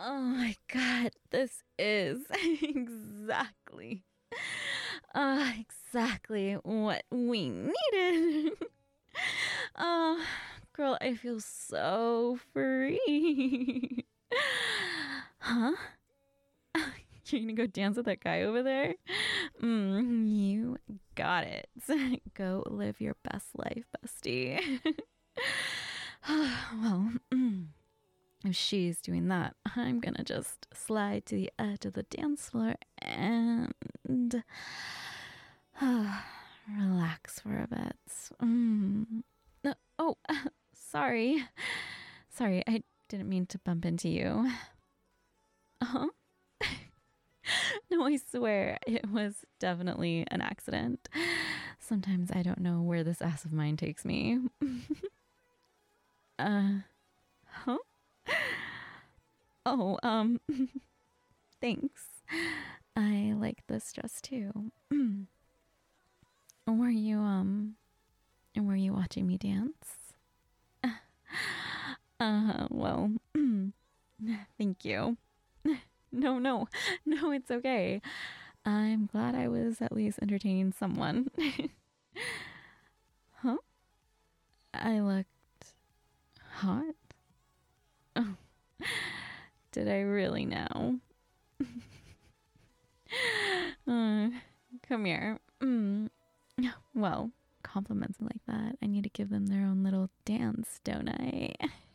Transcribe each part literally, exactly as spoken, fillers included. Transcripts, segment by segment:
Oh my god, this is exactly, uh, exactly what we needed. Oh, girl, I feel so free. Huh? You're gonna go dance with that guy over there? Mm, you got it. Go live your best life, bestie. Well, mm, if she's doing that, I'm gonna just slide to the edge of the dance floor and uh, relax for a bit. Mm. Uh, oh, sorry. Sorry, I didn't mean to bump into you. Uh-huh. No, I swear, it was definitely an accident. Sometimes I don't know where this ass of mine takes me. uh, huh? Oh, um, thanks. I like this dress too. Were you, um, were you watching me dance? Uh, well, thank you. No, no, no, it's okay. I'm glad I was at least entertaining someone. Huh? I looked hot? Oh, did I really now? uh, come here. Mm. Well, compliments like that, I need to give them their own little dance, don't I?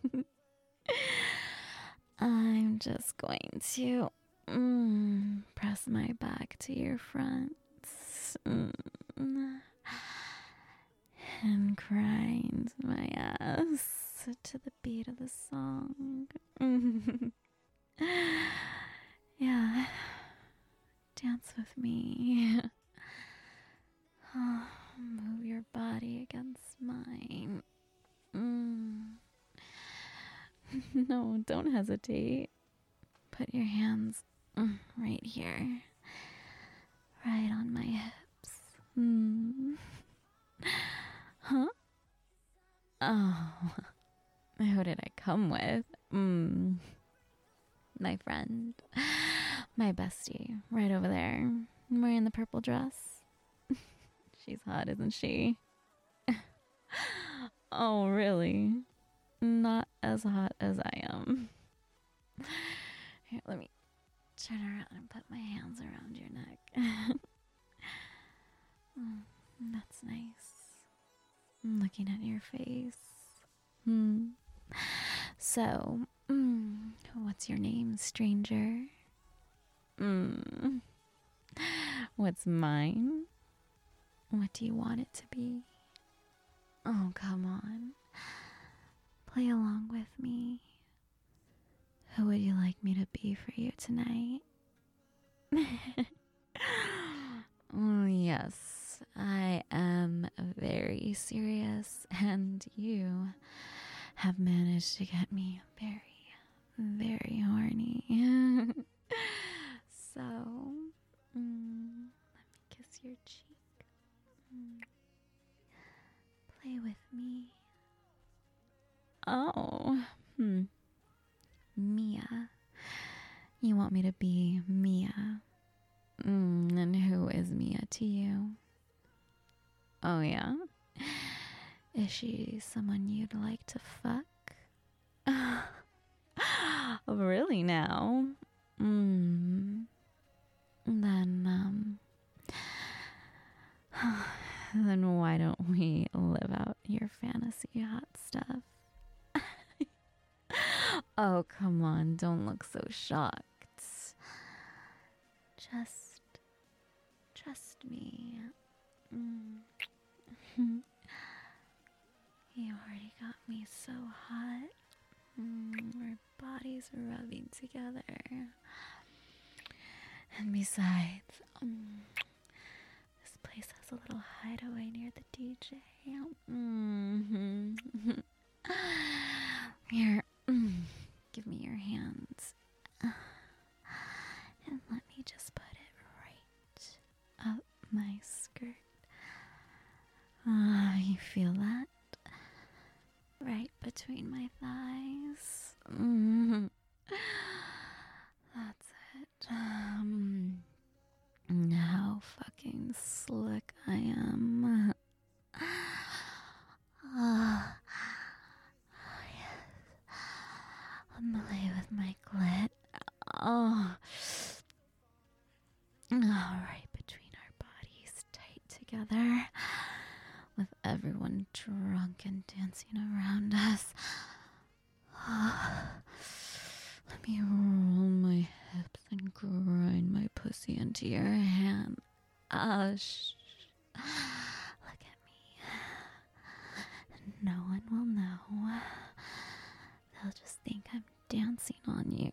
I'm just going to mm, press my back to your front mm, and grind my ass to the beat of the song. Yeah, dance with me. Oh, move your body against mine. Mm. No, don't hesitate. Put your hands mm, right here, right on my hips. Mm. Huh? Oh, who did I come with? Mm. My friend, my bestie, right over there, wearing the purple dress. She's hot, isn't she? Oh, really? Not as hot as I am. Here, let me turn around and put my hands around your neck. Mm, that's nice. I'm looking at your face. Hmm. So, mm, what's your name, stranger? Mm. What's mine? What do you want it to be? Oh, come on. Play along with me. Who would you like me to be for you tonight? Oh, yes, I am very serious, and you have managed to get me very, very horny. So, mm, let me kiss your cheek. Mm. Play with me. Oh, hmm. Mia. You want me to be Mia. Mm, and who is Mia to you? Oh, yeah? Is she someone you'd like to fuck? Really now? Mm. Then, um... then why don't we live out your fantasy hot stuff? Oh, come on, don't look so shocked. Just trust me. Mm. You already got me so hot. Mm, our bodies are rubbing together. And besides, um, this place has a little hideaway near the D J. Mm-hmm. Here, mm, give me your hands. And let me just put it right up my skirt. Ah, you feel that? Right between my thighs. Mm-hmm. Play with my clit. Oh. Oh, right between our bodies, tight together, with everyone drunk and dancing around us. Oh. Let me roll my hips and grind my pussy into your hand. Oh, shh. Look at me. No one will know. They'll just think I'm dancing on you.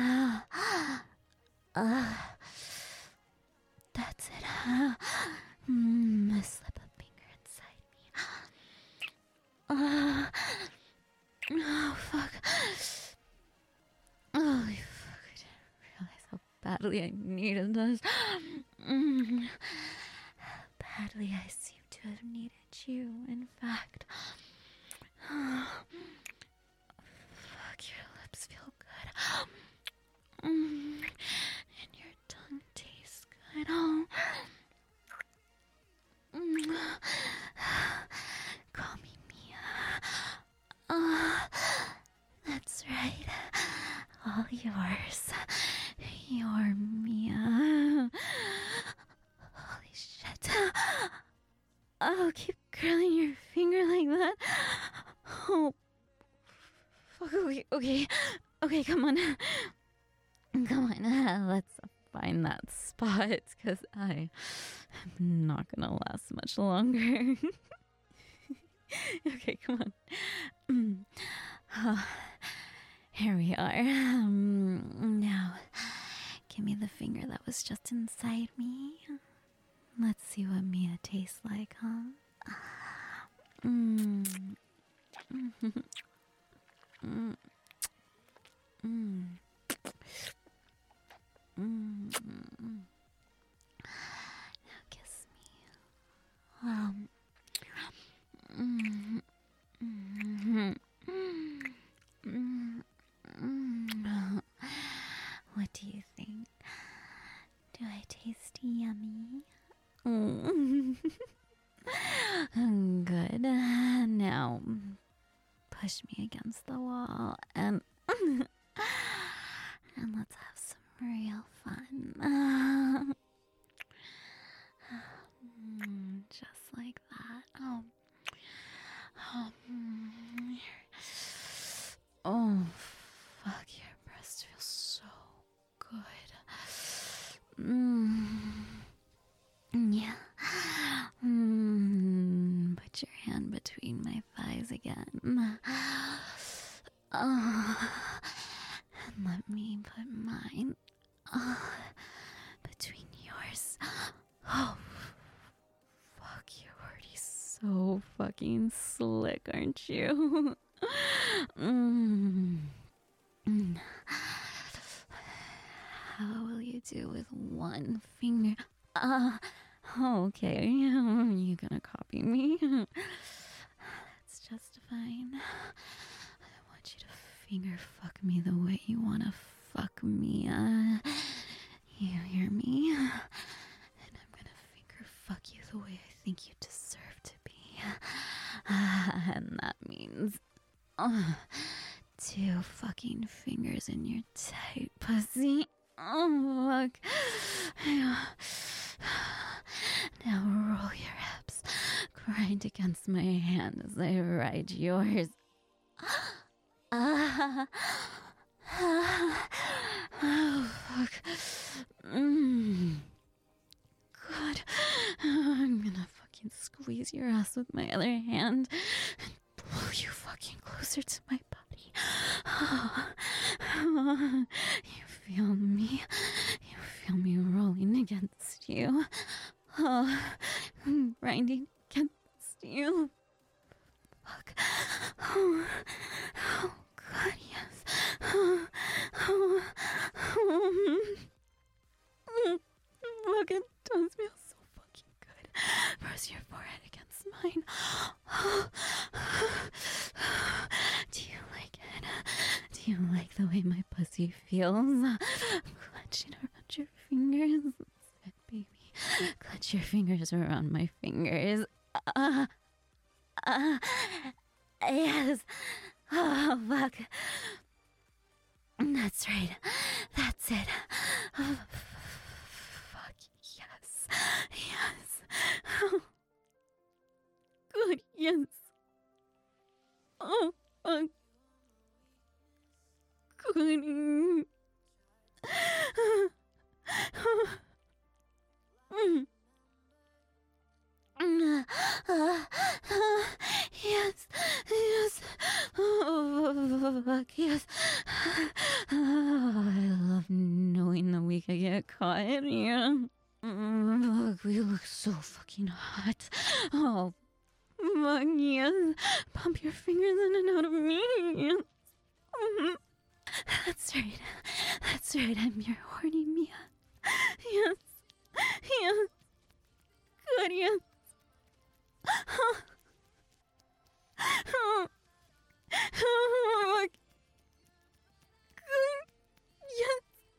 Uh, that's it. Mm, slip a finger inside me. Uh, oh, fuck. Holy fuck. I didn't realize how badly I needed this. Mm, how badly I seem to have needed you, in fact. Fuck, your lips feel good. Mm, and your tongue tastes good. Oh. Mm. Call me Mia. Uh, that's right. All yours. You're Mia. Holy shit. Oh, keep curling your finger like that. Oh. Fuck, okay, okay. Okay, come on. Come on, uh, let's find that spot, because I am not gonna last much longer. Okay, come on. Mm. Oh, here we are. Um, now, give me the finger that was just inside me. Let's see what Mia tastes like, huh? Mm. Mm. Mm. Mm. Mm. Now kiss me. Um. Mm. Mm. Mm. Mm. What do you think? Do I taste yummy? Mm. Good. Now, push me against the wall and and let's have some real fun. Just like that. Oh. Oh. Oh, fuck, your breast feels so good. Mm. Yeah. Mm. Put your hand between my thighs again. Oh. And let me put mine uh, between yours. Oh, fuck, you're already so fucking slick, aren't you? mm. Mm. How will you do with one finger? Uh, okay, you're gonna copy me? That's just fine. I want you to finger fuck me the way you wanna fuck me. Uh, you hear me? And I'm gonna finger fuck you the way I think you deserve to be. Uh, and that means uh, two fucking fingers in your tight pussy. Oh, fuck. Now roll your hips, grind against my hand as I ride yours. Ah, ah, oh, fuck. Mm. God. I'm gonna fucking squeeze your ass with my other hand and pull you fucking closer to my body. Oh, oh, you feel me? You feel me rolling against you? Oh, grinding against you. Fuck. Oh, oh God, yes. Oh, oh, oh. Look, it does feel so fucking good. Press your forehead against mine. Do you like it? Do you like the way my pussy feels? Clutching around your fingers. That's it, baby. Clutch your fingers around my fingers. Uh, uh, yes. Oh, fuck. Yes, yes. Oh, fuck, yes. Oh, I love knowing that we could get caught. Yeah. Mm, Look, we look so fucking hot. Oh, fuck, yes. Pump your fingers in and out of me. Yes. Mhm. That's right. That's right. I'm your horny Mia. Yes. Yes. Good, yes. Oh. Oh. Oh, fuck. Good. Yes.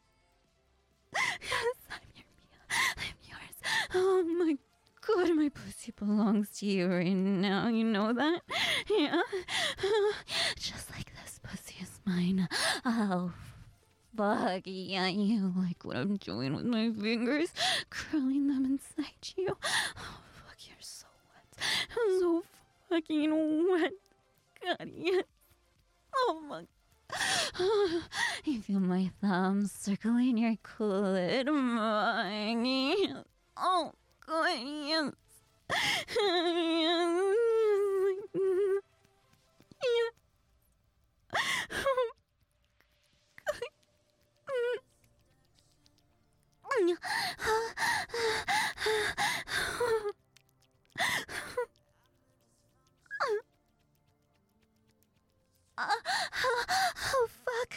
Yes, I'm your Mia. I'm yours. Oh my god, my pussy belongs to you right now. You know that? Yeah. Just like this pussy is mine. Oh, fuck. Yeah, you like what I'm doing with my fingers? Curling them inside you. Oh, fuck, you're so wet. So fucking wet. God, yes. Oh, fuck. You feel my thumbs circling your clit, mine. Oh, good, yes. Yes. Yeah. Oh, good. Oh, fuck.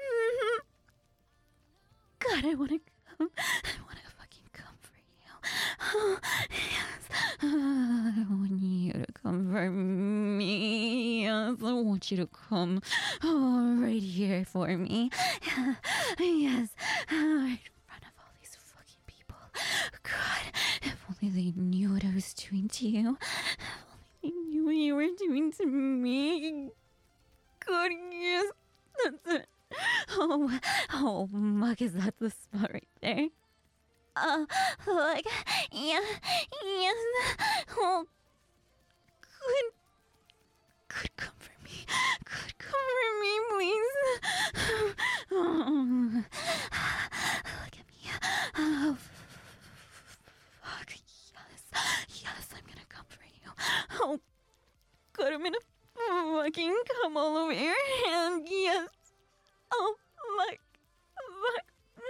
God, I wanna come. I wanna fucking come for you. Oh, yes. I want you to come for me. Yes, I want you to come oh, right here for me. Yes. Right in front of all these fucking people. God, if only they knew what I was doing to you. If only they knew what you were doing to me. God, yes. That's it. Oh, oh, fuck, is that the spot right there? Uh, like, yeah, yes. Oh, good, good, come for me. Good, come for me, please. Oh, look at me. Oh, fuck, yes. Yes, I'm gonna come for you. Oh, good, I'm gonna fucking come all over your hand. Yes. Oh, fuck. Fuck.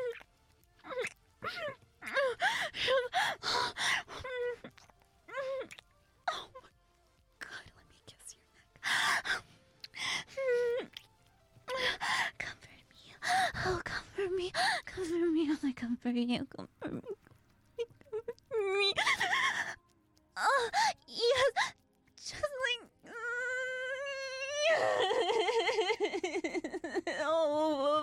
Oh my god, let me kiss your neck. Comfort me. Oh, comfort me. Comfort me. Oh, I comfort you. Comfort me. Comfort me. Oh, yes. Just like... Oh,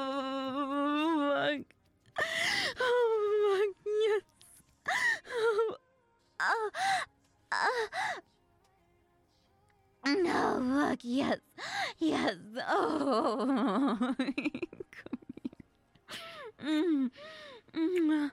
fuck. Oh, fuck, yes. Oh, oh, uh, no, fuck, yes. Yes. Oh. Come here. Mm, mm,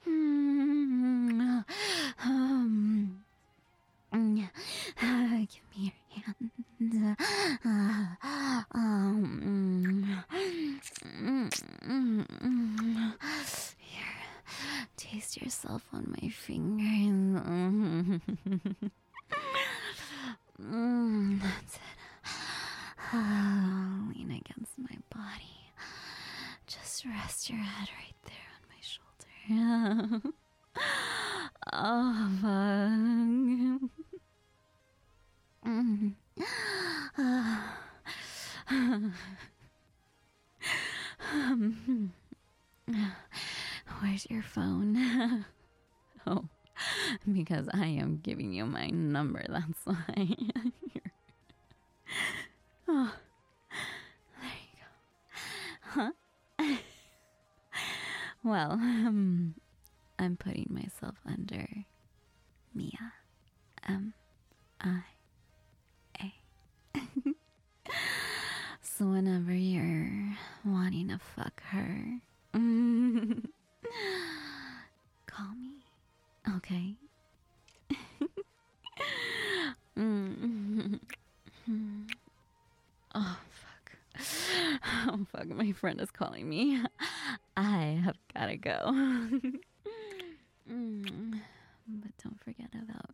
mm, um, mm, uh, give me your hand. Uh, um, mm, mm, mm. Here, taste yourself on my fingers. Mm, that's it. Uh, lean against my body. Just rest your head right there on my shoulder. Oh, fuck. Mm. um, where's your phone? Oh, because I am giving you my number, that's why. Oh, there you go. Huh? Well, um, I'm putting myself under Mia. M I A. So whenever you're wanting to fuck her, call me, okay? Oh, fuck. Oh, fuck, my friend is calling me. I have gotta go. Mm, but don't forget about